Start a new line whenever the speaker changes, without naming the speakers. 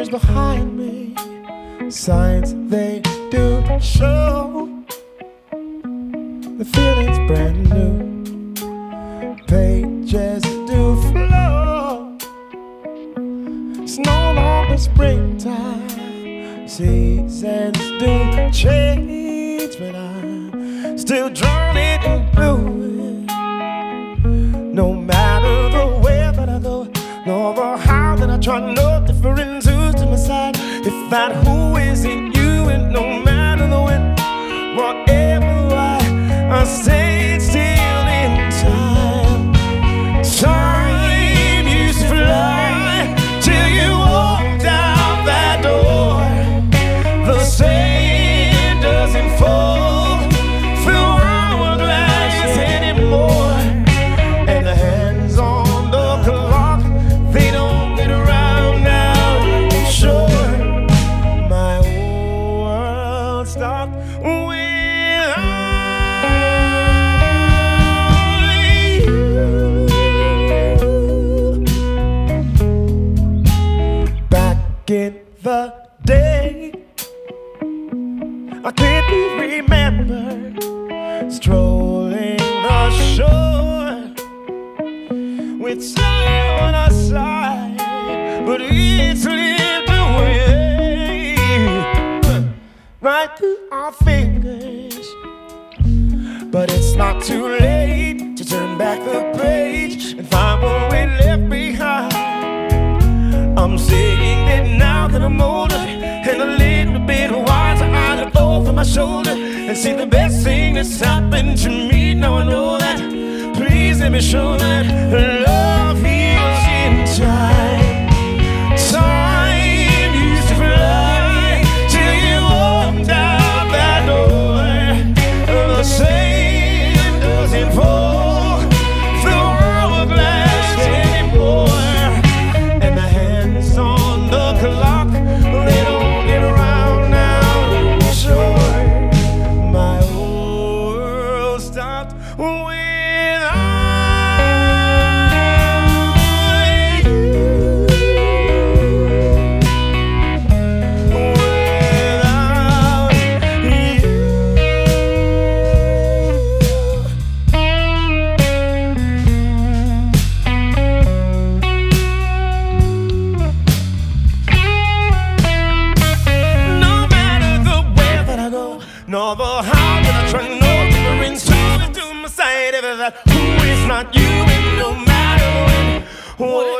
years behind me, signs they do show. The feeling's brand new, pages do flow. It's no longer springtime, seasons do change, but I'm still drawn in blue. No matter the way that I go, nor the how that I try, no difference who's to my side. If that who isn't you, and no matter the when, whatever I stayed still in time. Time used to fly till you walked out that door. The sand doesn't fall through hourglass anymore, and the hands on the clock, they don't get around now. I'm sure my whole world stopped when in the day, I clearly remember strolling the shore with sun on our side, but it slipped away right through our fingers. But it's not too late to turn back the page and find what we left behind. I'm saying that now that I'm older and a little bit wiser, I look over my shoulder and see the best thing that's happened to me. Now I know that. Please let me show that love heals in time. Time used to fly till you walked out that door. The sand doesn't fall through hourglass anymore. On the clock, they don't get around now. Sure, my whole world stopped when nor the how that I try, no difference who is to my side. Ever that who is not you, and no matter when.